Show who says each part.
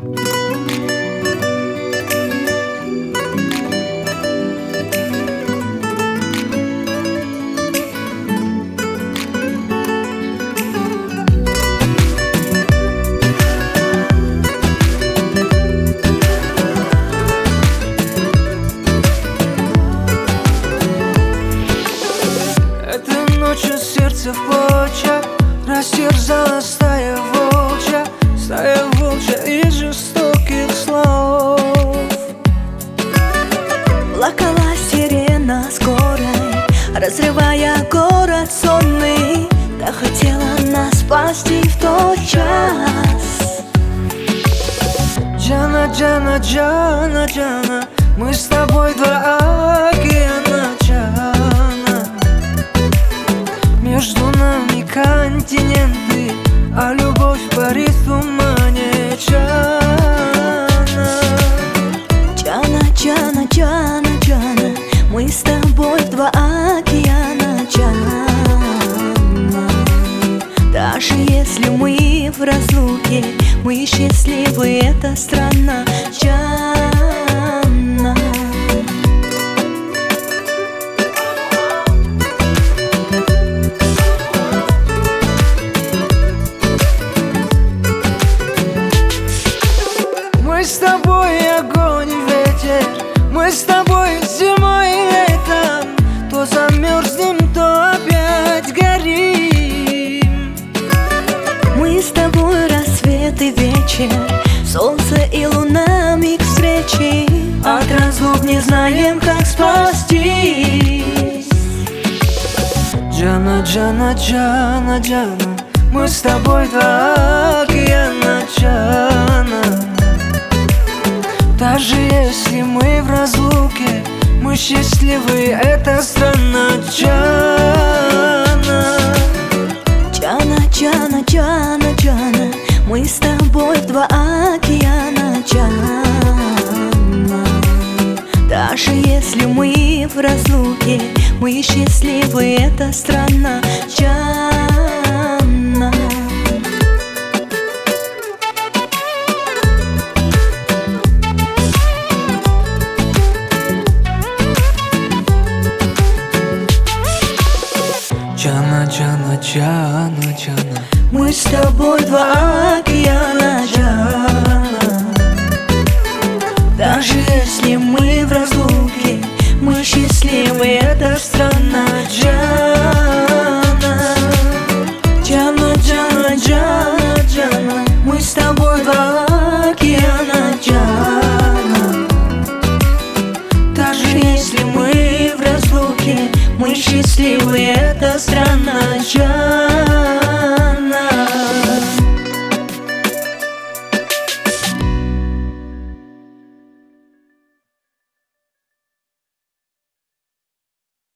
Speaker 1: Ночью сердце в клочья растерзала стая волчья из жестоких слов.
Speaker 2: Плакала сирена скорой, разрывая город сонный. Да хотела нас спасти в тот час.
Speaker 1: Джана, Джана, Джана, Джана, мы с тобой два океана, Джана. Между нами континенты, а любовь парит в тумане, Джана.
Speaker 2: Джана, Джана, Джана, Джана, мы с тобой два океана, Джана. Даже если мы в разлуке, мы счастливы, это страна, Джана.
Speaker 1: Мы с тобой огонь и ветер, мы с тобой зимой и летом. То замерзнем, то опять горим.
Speaker 2: Мы с тобой рассвет и вечер, солнце и луна, миг встречи.
Speaker 1: От разлук не знаем, как спастись. Джана, Джана, Джана, Джана, мы с тобой два океана, Джана. Даже если мы в разлуке, мы счастливы, это страна, Джана.
Speaker 2: Джана, Джана, Джана, Джана, мы с тобой два океана, Джана. Даже если мы в разлуке, мы счастливы, это страна, Джана.
Speaker 1: Джана, Джана, Джана, Джана,
Speaker 2: мы с тобой два океана, Джана. Даже если мы в разлуке, мы счастливы, это страна, Джана. Джана, Джана, Джана, Джана, мы с тобой два океана, Джана. Даже если мы в разлуке, мы счастливы, это страна.